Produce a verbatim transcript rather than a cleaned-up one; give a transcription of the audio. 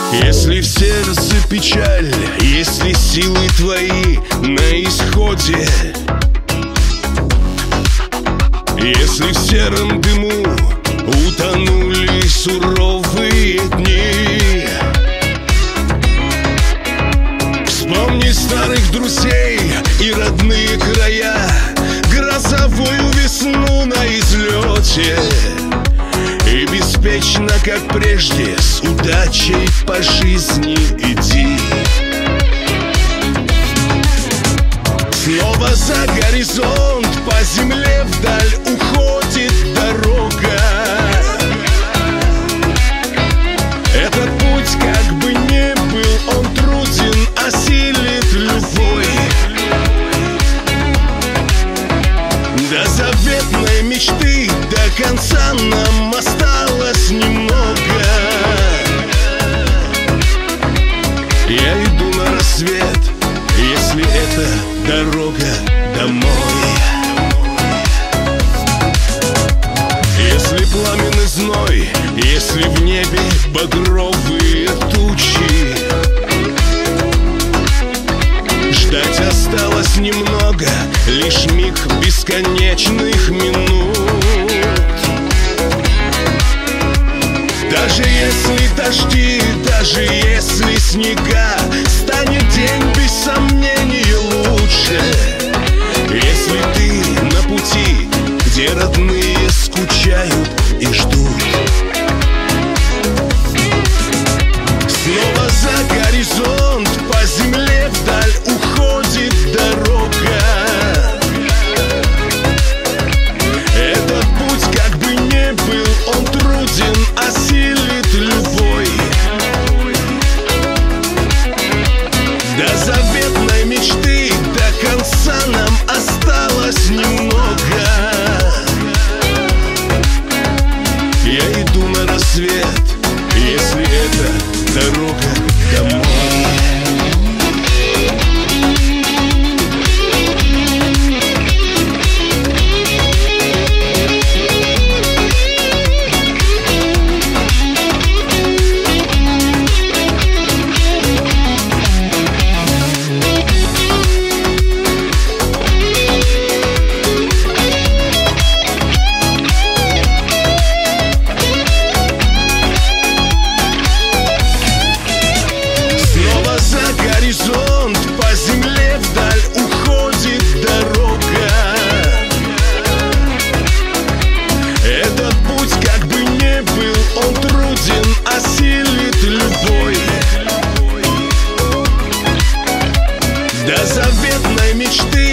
Если в сердце печаль, если силы твои на исходе, если в сером дыму утонули суровые дни, вспомни старых друзей и родные края, грозовую весну на излете, и беспечно, как прежде, с удачей по жизни иди. Снова за горизонт, по земле вдаль уходит дорога. Этот путь, как бы ни был он труден, осилит любой. До заветной мечты, до конца нам осталось немного. Я иду на рассвет, если это дорога домой. Если пламенный зной, если в небе багровые тучи, ждать осталось немного, лишь миг бесконечных минут. Даже если дожди, даже если снега, станет день без сомнения лучше, если ты на пути, где родные скучают и ждут. Снова за горизонт, по земле вдаль уходит дорога. Этот путь, как бы ни был он труден, осилит любой. До заветной мечты, до конца нам осталось немного. Я иду на рассвет, если это дорога домой. По земле вдаль уходит дорога. Этот путь, как бы ни был он труден, осилит любой. До заветной мечты,